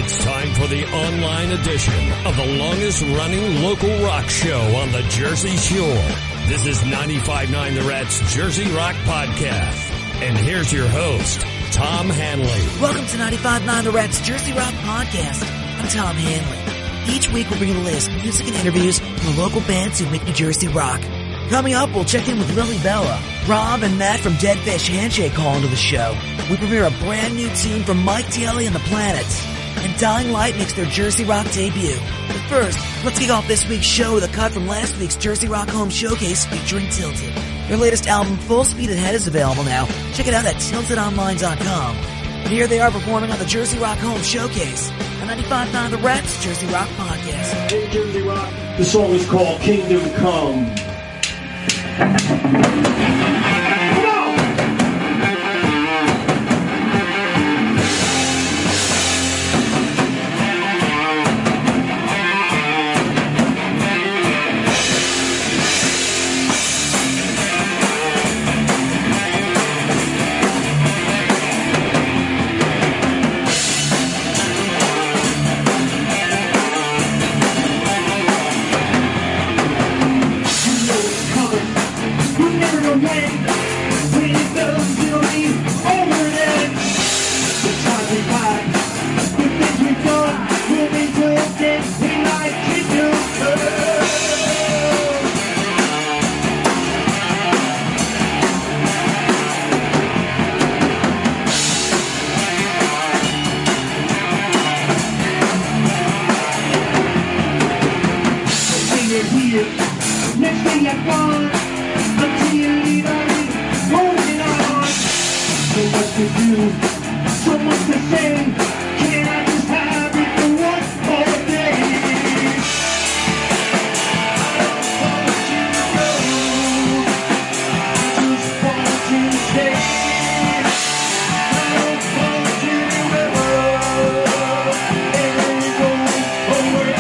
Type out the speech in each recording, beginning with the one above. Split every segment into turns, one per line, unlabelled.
It's time for the online edition of the longest-running local rock show on the Jersey Shore. This is 95.9 The Rat's Jersey Rock Podcast. And here's your host, Tom Hanley.
Welcome to 95.9 The Rat's Jersey Rock Podcast. I'm Tom Hanley. Each week we'll bring you the latest music and interviews from the local bands who make New Jersey rock. Coming up, we'll check in with Lily Bella. Rob and Matt from Dead Fish Handshake call into the show. We premiere a brand new tune from Mike Daly and the Planets. And Dying Light makes their Jersey Rock debut. But first, let's kick off this week's show with a cut from last week's Jersey Rock Home Showcase featuring Tilted. Their latest album, Full Speed Ahead, is available now. Check it out at tiltedonline.com. And here they are performing on the Jersey Rock Home Showcase. On 95.9 The Rat's Jersey Rock Podcast.
Hey Jersey Rock, the song is called Kingdom Come.
Next thing I want, until you leave, I'll be holding on. So much to do, so much to say. Can I just have it for one more day? I don't want you to go. I just want you to stay. I don't want you to ever go away.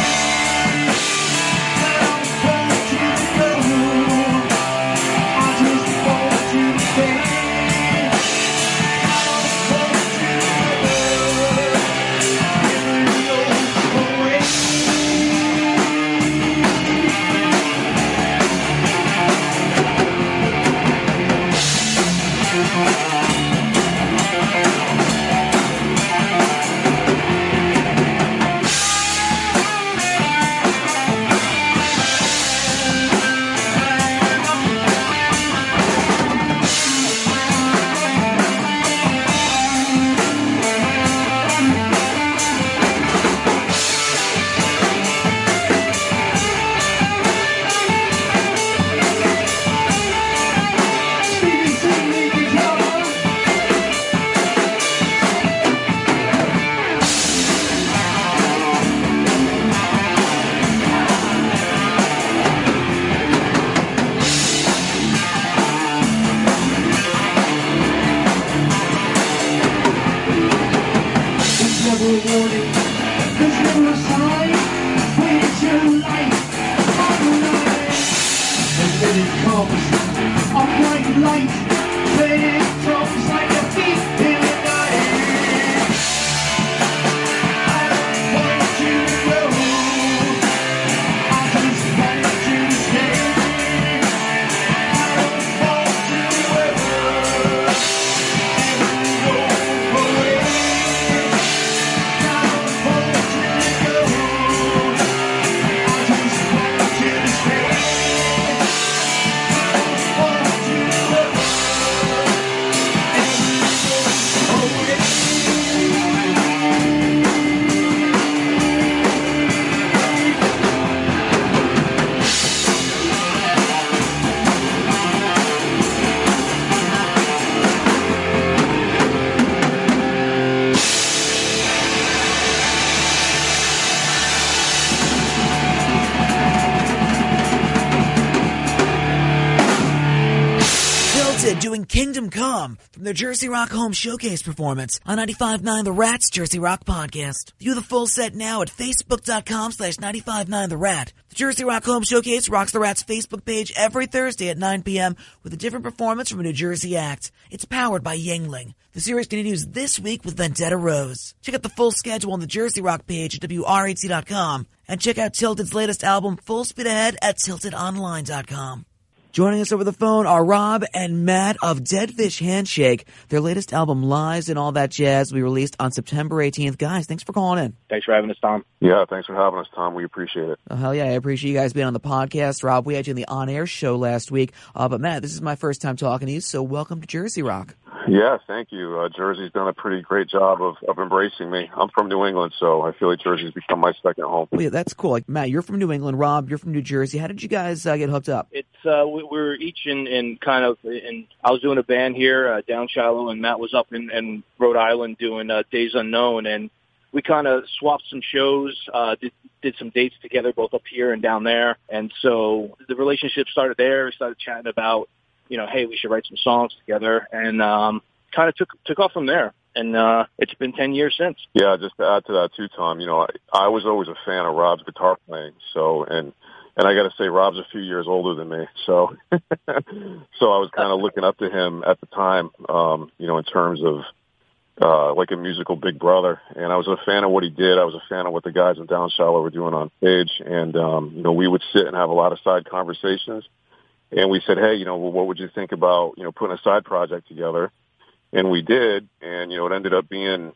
Kingdom Come from their Jersey Rock Home Showcase performance on 95.9 The Rat's Jersey Rock Podcast. View the full set now at facebook.com/959 The Rat. The Jersey Rock Home Showcase rocks The Rat's Facebook page every Thursday at 9 p.m. with a different performance from a New Jersey act. It's powered by Yingling. The series continues this week with Vendetta Rose. Check out the full schedule on the Jersey Rock page at WRHC.com and check out Tilted's latest album, Full Speed Ahead, at TiltedOnline.com. Joining us over the phone are Rob and Matt of Dead Fish Handshake. Their latest album, Lies and All That Jazz, will be released on September 18th. Guys, thanks for calling in.
Thanks for having us, Tom.
Yeah, thanks for having us, Tom. We appreciate it.
Oh, hell yeah, I appreciate you guys being on the podcast. Rob, we had you in the on-air show last week. But Matt, this is my first time talking to you, so welcome to Jersey Rock.
Yeah, thank you. Jersey's done a pretty great job of embracing me. I'm from New England, so I feel like Jersey's become my second home.
Well, yeah, that's cool. Like, Matt, you're from New England. Rob, you're from New Jersey. How did you guys get hooked up?
It's we're each in kind of in. I was doing a band here down Shiloh, and Matt was up in Rhode Island doing Days Unknown, and we kind of swapped some shows, did some dates together, both up here and down there, and so the relationship started there. We started chatting about, hey, we should write some songs together, and kind of took off from there. And it's been 10 years since. Yeah,
just to add to that too, Tom, I was always a fan of Rob's guitar playing. So, and I got to say, Rob's a few years older than me. So, so I was kind of looking up to him at the time, in terms of like a musical big brother. And I was a fan of what he did. I was a fan of what the guys in Down Shiloh were doing on stage. And, we would sit and have a lot of side conversations. And we said, hey, what would you think about, putting a side project together? And we did, and, it ended up being,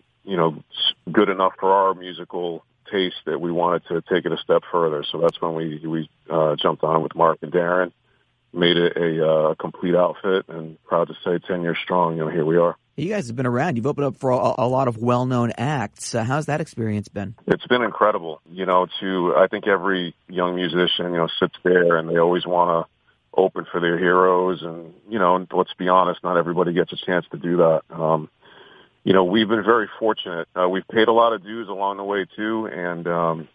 good enough for our musical taste that we wanted to take it a step further. So that's when we jumped on with Mark and Darren, made it a complete outfit, and proud to say 10 years strong, here we are.
You guys have been around. You've opened up for a lot of well-known acts. How's that experience been?
It's been incredible. I think every young musician, sits there and they always want to open for their heroes, and let's be honest, not everybody gets a chance to do that. We've been very fortunate. We've paid a lot of dues along the way too, and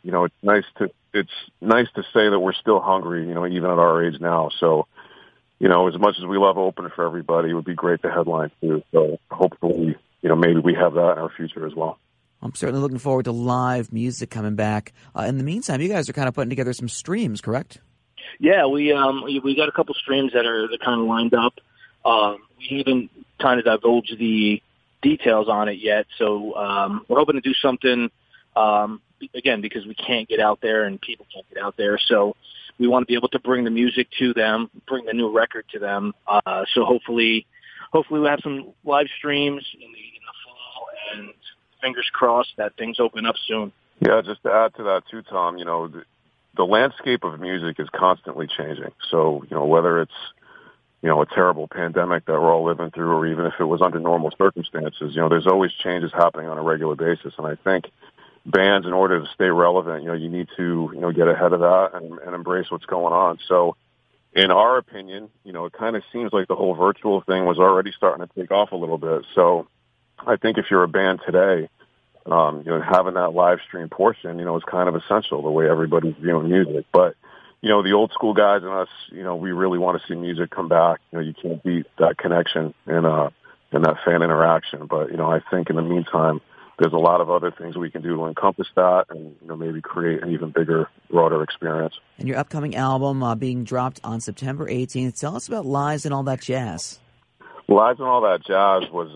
it's nice to say that we're still hungry, even at our age now. So, as much as we love opening for everybody, it would be great to headline too. So hopefully, maybe we have that in our future as well.
I'm certainly looking forward to live music coming back. In the meantime, you guys are kind of putting together some streams, correct?
Yeah, we got a couple streams that are kind of lined up. We haven't kind of divulged the details on it yet, so we're hoping to do something again because we can't get out there and people can't get out there. So we want to be able to bring the music to them, bring the new record to them. So hopefully we'll have some live streams in the fall, and fingers crossed that things open up soon.
Yeah, just to add to that too, Tom. The landscape of music is constantly changing. So, whether it's, a terrible pandemic that we're all living through, or even if it was under normal circumstances, there's always changes happening on a regular basis. And I think bands, in order to stay relevant, you need to, get ahead of that and embrace what's going on. So in our opinion, it kind of seems like the whole virtual thing was already starting to take off a little bit. So I think if you're a band today, having that live stream portion, is kind of essential the way everybody's viewing music. But, the old school guys and us, we really want to see music come back. You can't beat that connection and that fan interaction. But, I think in the meantime, there's a lot of other things we can do to encompass that and, maybe create an even bigger, broader experience.
And your upcoming album being dropped on September 18th. Tell us about Lies and All That Jazz.
Lies and All That Jazz was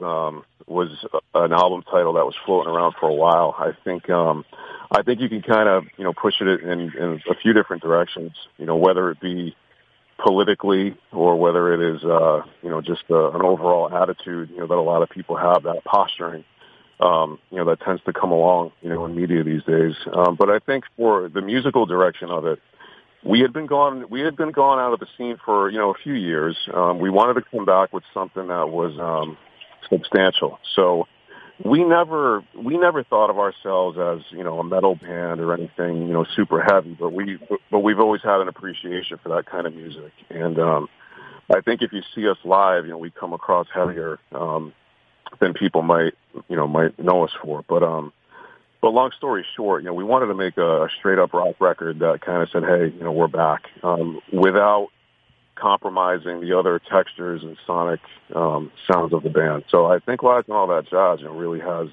an album title that was floating around for a while. I think you can kind of, push it in a few different directions, whether it be politically or whether it is, just an overall attitude, that a lot of people have, that posturing, that tends to come along, in media these days. But I think for the musical direction of it, we had been gone out of the scene for, a few years. We wanted to come back with something that was, substantial. So we never thought of ourselves as, a metal band or anything, super heavy, but we've always had an appreciation for that kind of music. And, I think if you see us live, we come across heavier, than people might know us for. But long story short, we wanted to make a straight up rock record that kind of said, hey, we're back, without compromising the other textures and sonic sounds of the band. So I think Lies and All That Jazz, really has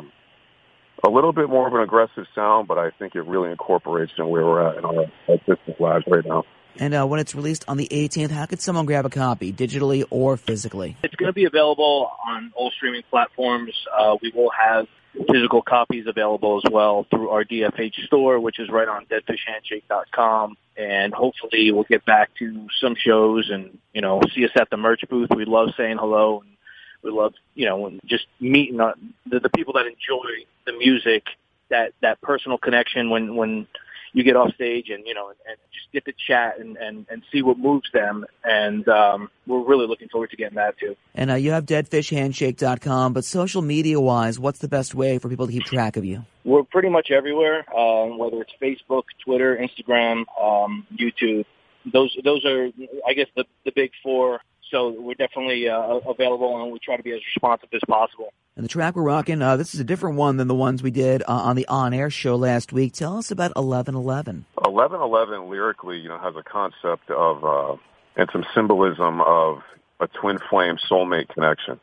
a little bit more of an aggressive sound, but I think it really incorporates in where we're at in our artistic lives right now.
And when it's released on the 18th, how could someone grab a copy, digitally or physically?
It's going to be available on all streaming platforms. We will have physical copies available as well through our DFH store, which is right on deadfishhandshake.com. And hopefully we'll get back to some shows and, see us at the merch booth. We love saying hello. And we love, just meeting the people that enjoy the music, that personal connection when you get off stage and just get to chat and see what moves them. And we're really looking forward to getting that too.
And you have deadfishhandshake.com, but social media-wise, what's the best way for people to keep track of you?
We're pretty much everywhere, whether it's Facebook, Twitter, Instagram, YouTube. Those are, I guess, the big four. So we're definitely available, and we try to be as responsive as possible.
And the track we're rocking, this is a different one than the ones we did on the on-air show last week. Tell us about 1111.
1111 lyrically, has a concept of and some symbolism of a twin flame soulmate connection.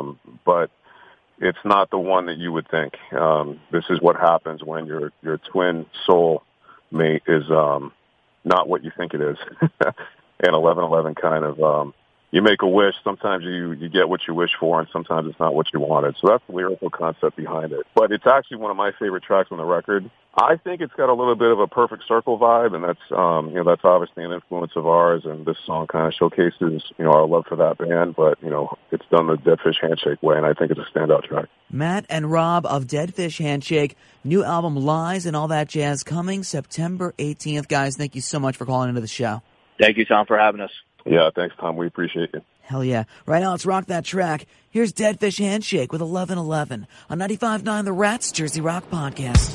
But it's not the one that you would think. This is what happens when your twin soul mate is not what you think it is. And 1111 kind of you make a wish. Sometimes you get what you wish for, and sometimes it's not what you wanted. So that's the lyrical concept behind it. But it's actually one of my favorite tracks on the record. I think it's got a little bit of a Perfect Circle vibe, and that's that's obviously an influence of ours. And this song kind of showcases our love for that band. But it's done the Dead Fish Handshake way, and I think it's a standout track.
Matt and Rob of Dead Fish Handshake, new album Lies and All That Jazz coming September 18th. Guys, thank you so much for calling into the show.
Thank you, Tom, for having us.
Yeah, thanks, Tom. We appreciate it.
Hell yeah. Right now, let's rock that track. Here's Dead Fish Handshake with 1111 on 95.9 The Rats Jersey Rock Podcast.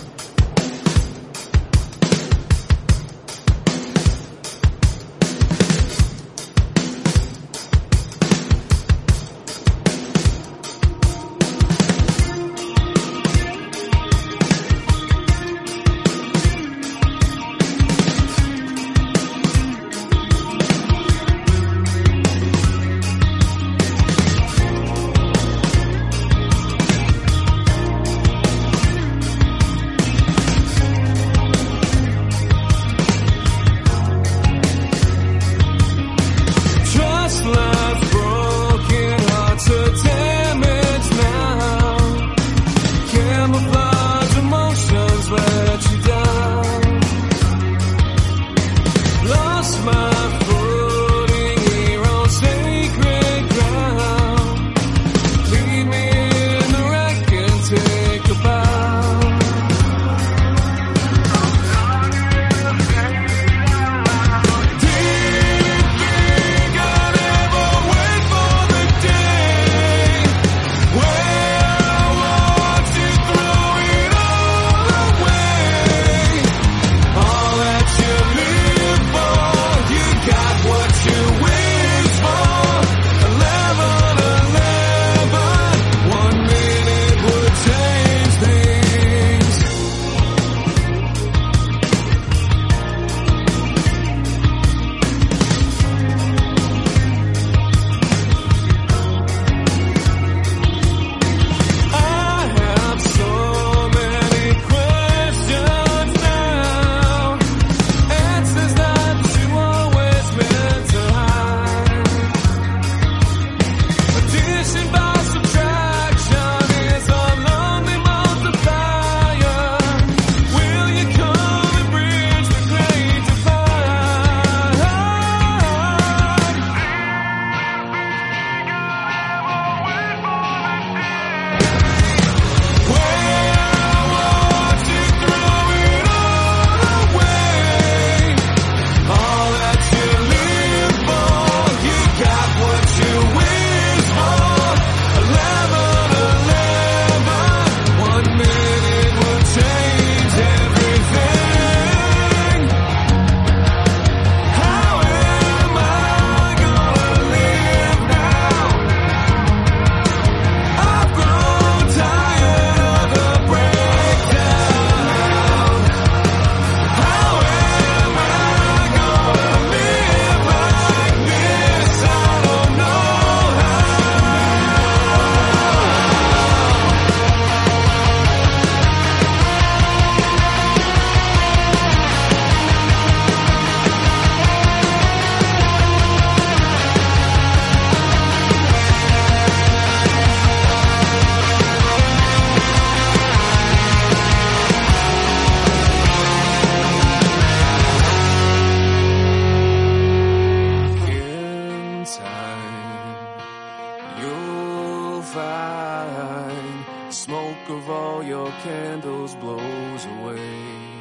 fine. Smoke of all your candles blows away.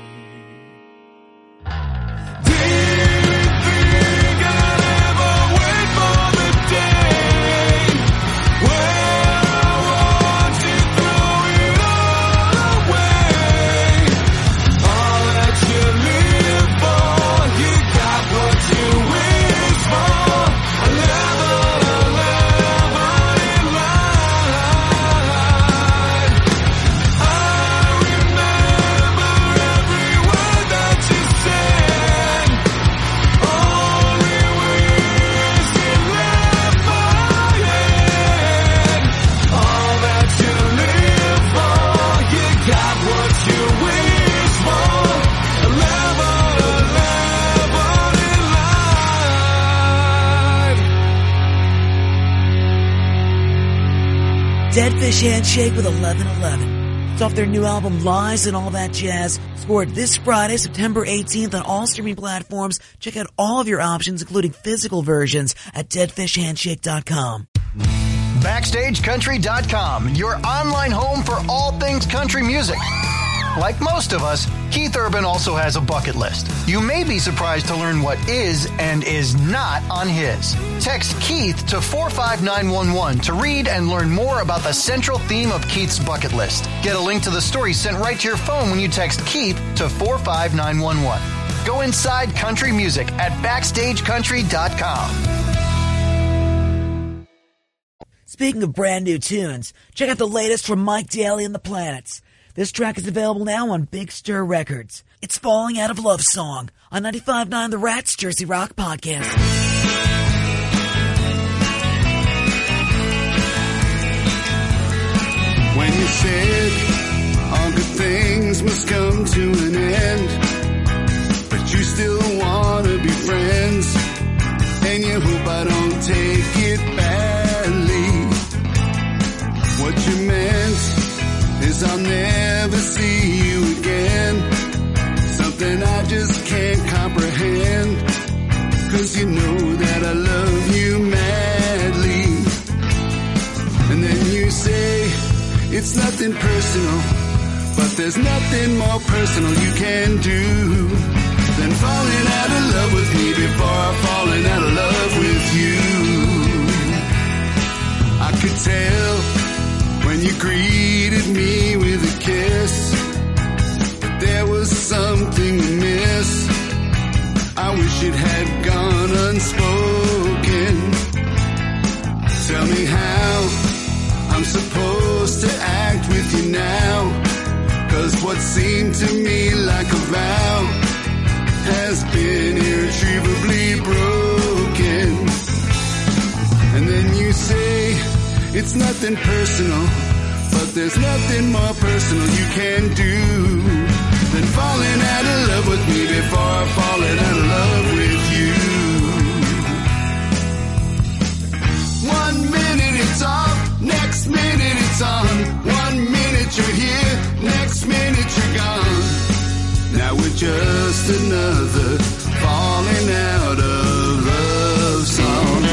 Dead Fish Handshake with 1111. It's off their new album Lies and All That Jazz. Scored this Friday, September 18th on all streaming platforms. Check out all of your options, including physical versions, at deadfishhandshake.com.
BackstageCountry.com, your online home for all things country music. Like most of us, Keith Urban also has a bucket list. You may be surprised to learn what is and is not on his. Text Keith to 45911 to read and learn more about the central theme of Keith's bucket list. Get a link to the story sent right to your phone when you text Keith to 45911. Go inside country music at BackstageCountry.com.
Speaking of brand new tunes, check out the latest from Mike Daly and the Planets. This track is available now on Big Stir Records. It's Falling Out of Love Song on 95.9 The Rats Jersey Rock Podcast.
When you said all good things must come to an end, but you still want to be friends, and you hope I don't take it badly. What you meant is I'll never see you again. Something I just can't comprehend, 'cause you know that I love you madly. And then you say it's nothing personal, but there's nothing more personal you can do than falling out of love with me before falling out of love with you. I could tell when you greeted me with a kiss, but there was something amiss. I wish it had gone unspoken. Tell me how I'm supposed to act with you now, 'cause what seemed to me like a vow has been irretrievably broken. And then you say it's nothing personal, but there's nothing more personal you can do than falling out of love with me before falling out of love with you. 1 minute it's off, next minute it's on. 1 minute you're here, next minute you're gone. Now we're just another falling out of love song.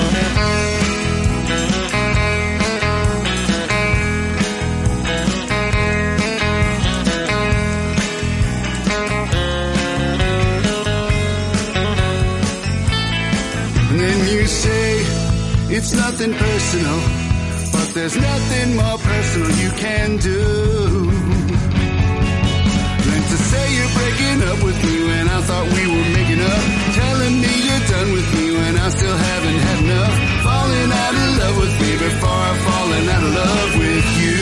It's nothing personal, but there's nothing more personal you can do than to say you're breaking up with me when I thought we were making up, telling me you're done with me when I still haven't had enough, falling out of love with me before I'm falling out of love with you.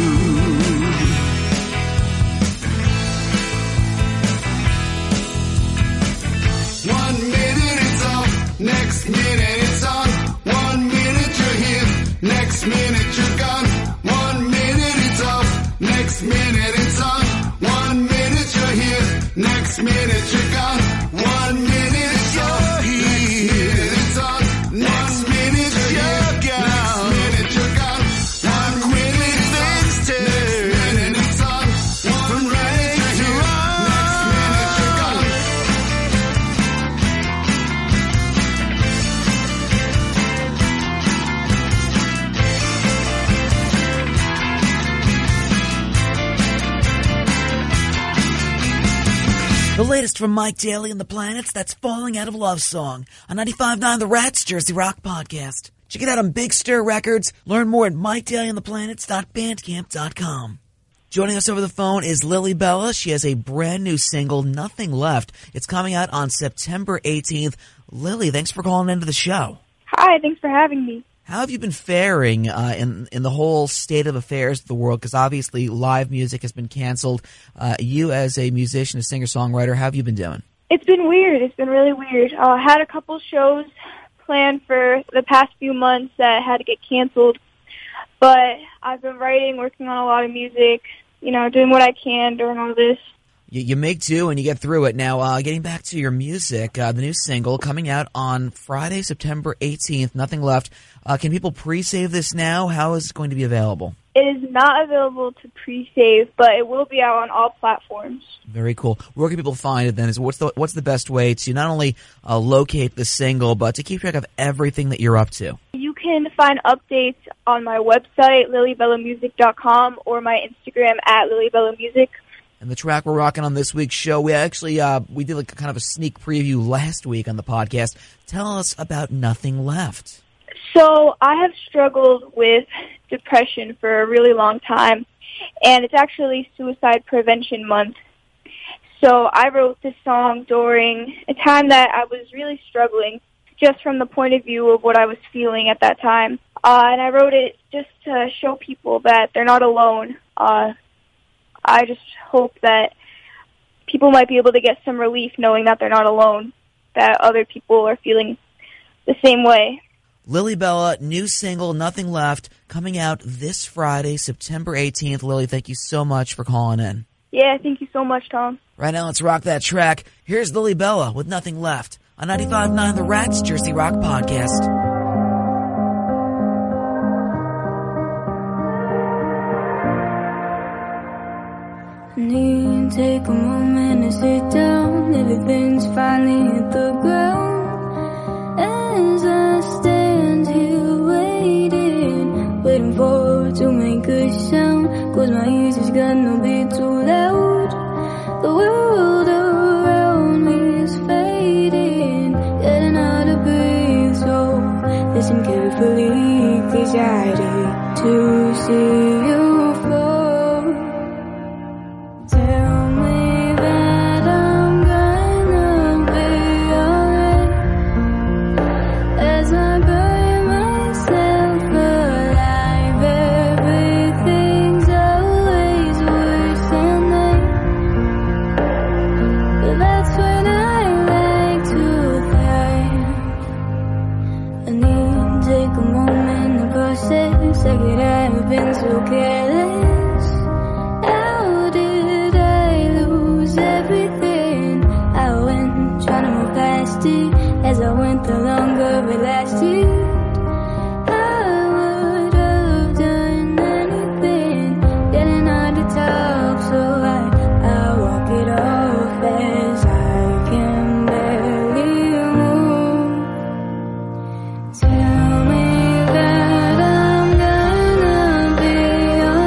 Next minute it's on, 1 minute you're here, next minute you're gone. 1 minute it's off, next minute it's on. 1 minute you're here, next minute you're gone. 1 minute it's off, next minute it's on. Next minute you're here, next minute you're gone. 1
latest from Mike Daly and the Planets, that's Falling Out of Love Song on 95.9 The Rats Jersey Rock Podcast. Check it out on Big Stir Records. Learn more at MikeDalyandThePlanets.bandcamp.com. Joining us over the phone is Lily Bella. She has a brand new single, Nothing Left. It's coming out on September 18th. Lily, thanks for calling into the show.
Hi, thanks for having me.
How have you been faring in the whole state of affairs of the world? Because obviously live music has been canceled. You as a musician, a singer-songwriter, how have you been doing?
It's been weird. It's been really weird. I had a couple shows planned for the past few months that had to get canceled. But I've been writing, working on a lot of music, doing what I can during all this.
You make do and you get through it. Now, getting back to your music, the new single coming out on Friday, September 18th, Nothing Left. Can people pre-save this now? How is it going to be available?
It is not available to pre-save, but it will be out on all platforms.
Very cool. Where can people find it then? What's the best way to not only locate the single, but to keep track of everything that you're up to?
You can find updates on my website, lilybellamusic.com, or my Instagram at lilybellamusic.
And the track we're rocking on this week's show, we actually we did like kind of a sneak preview last week on the podcast. Tell us about Nothing Left.
So I have struggled with depression for a really long time, and it's actually Suicide Prevention Month. So I wrote this song during a time that I was really struggling, just from the point of view of what I was feeling at that time. And I wrote it just to show people that they're not alone. I just hope that people might be able to get some relief knowing that they're not alone, that other people are feeling the same way.
Lily Bella, new single, Nothing Left, coming out this Friday, September 18th. Lily, thank you so much for calling in.
Yeah, thank you so much, Tom.
Right now, let's rock that track. Here's Lily Bella with Nothing Left on 95.9 The Rats Jersey Rock Podcast.
I need to take a moment to sit down. Everything's finally hit the ground. As I stand here waiting for it to make a sound. Close my ears, it's gonna be too loud. The world around me is fading, getting hard to breathe. So listen carefully, 'cause I hate to see you fall. Tell me that I'm gonna be alright as I bury myself alive. Everything's always worse than that, but that's when I like to think. I need to take a moment to process. I could have been so careless. As I went, the longer it lasted. I would have done anything, getting hard to talk, so I walk it off as I can barely move. Tell me that I'm gonna be alright.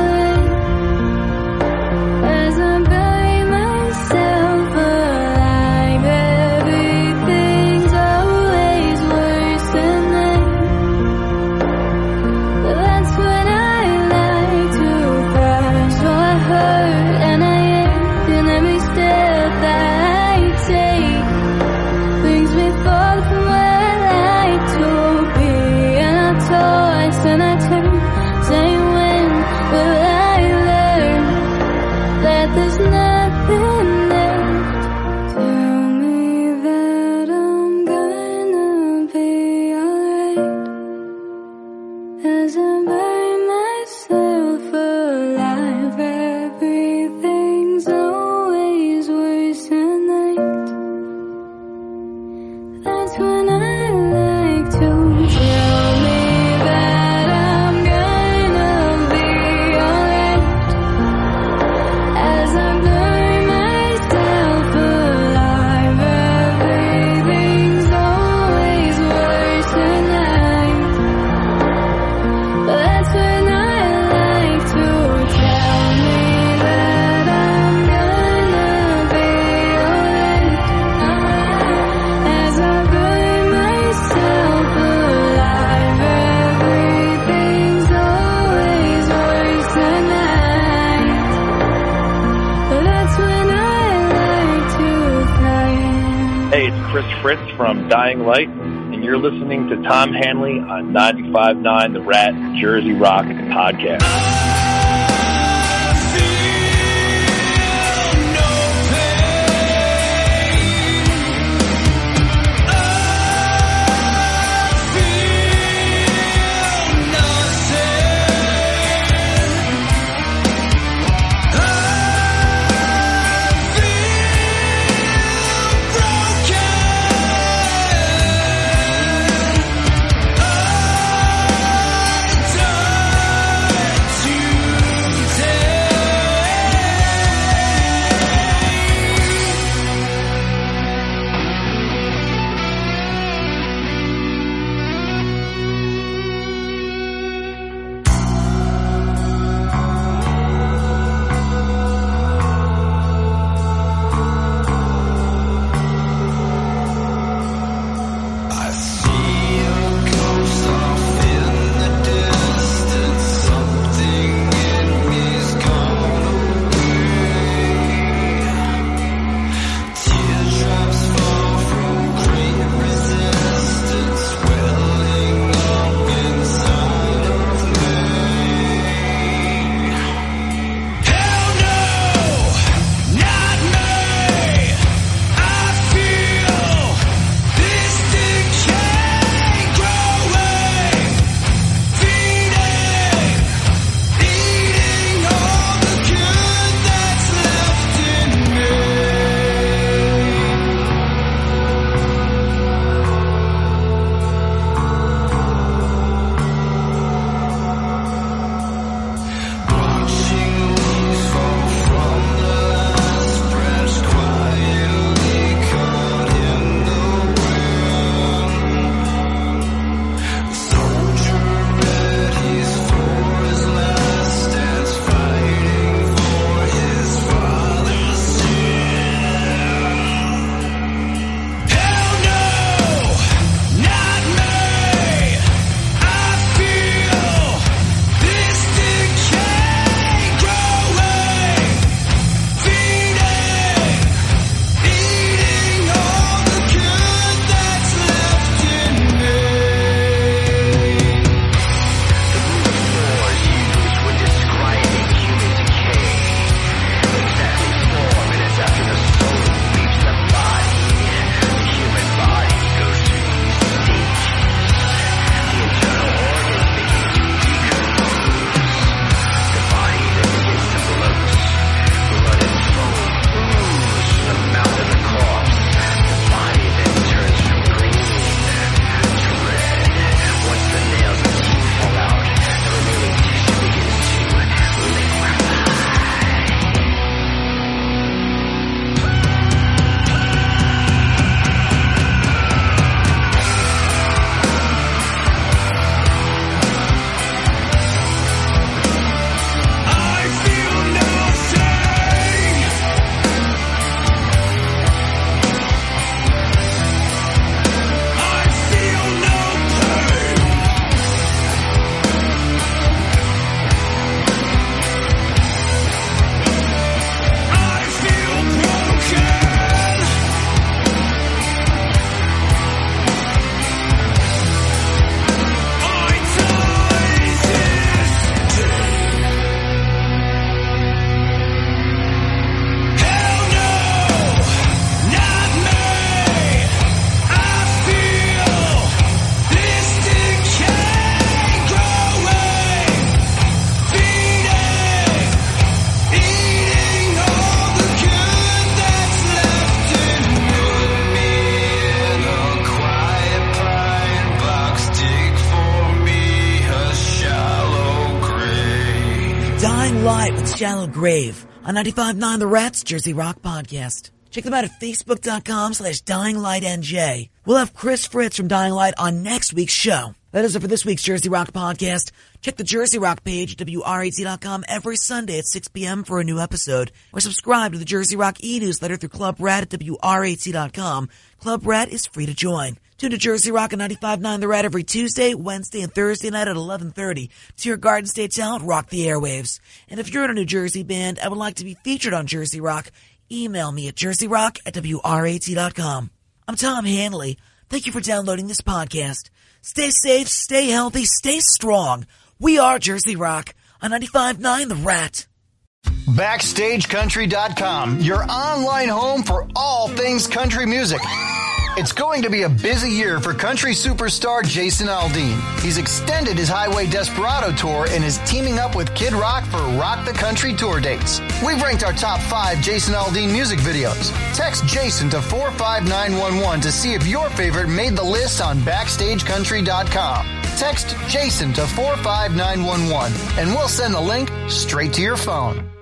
Chris Fritz from Dying Light, and you're listening to Tom Hanley on 95.9 The Rat Jersey Rock Podcast.
Shallow Grave on 95.9 The Rats Jersey Rock Podcast. Check them out at facebook.com/dyinglightnj. We'll have Chris Fritz from Dying Light on next week's show. That is it for this week's Jersey Rock Podcast. Check the Jersey Rock page at WRAT.com every Sunday at 6 p.m. for a new episode. Or subscribe to the Jersey Rock e-newsletter through Club Rat at WRAT.com. Club Rat is free to join. Tune to Jersey Rock on 95.9 The Rat every Tuesday, Wednesday, and Thursday night at 11:30 to hear Garden State talent rock the airwaves. And if you're in a New Jersey band and would like to be featured on Jersey Rock, email me at jerseyrock@wrat.com. I'm Tom Hanley. Thank you for downloading this podcast. Stay safe, stay healthy, stay strong. We are Jersey Rock on 95.9 The Rat.
BackstageCountry.com, your online home for all things country music. It's going to be a busy year for country superstar Jason Aldean. He's extended his Highway Desperado tour and is teaming up with Kid Rock for Rock the Country tour dates. We've ranked our top 5 Jason Aldean music videos. Text Jason to 45911 to see if your favorite made the list on BackstageCountry.com. Text Jason to 45911 and we'll send the link straight to your phone.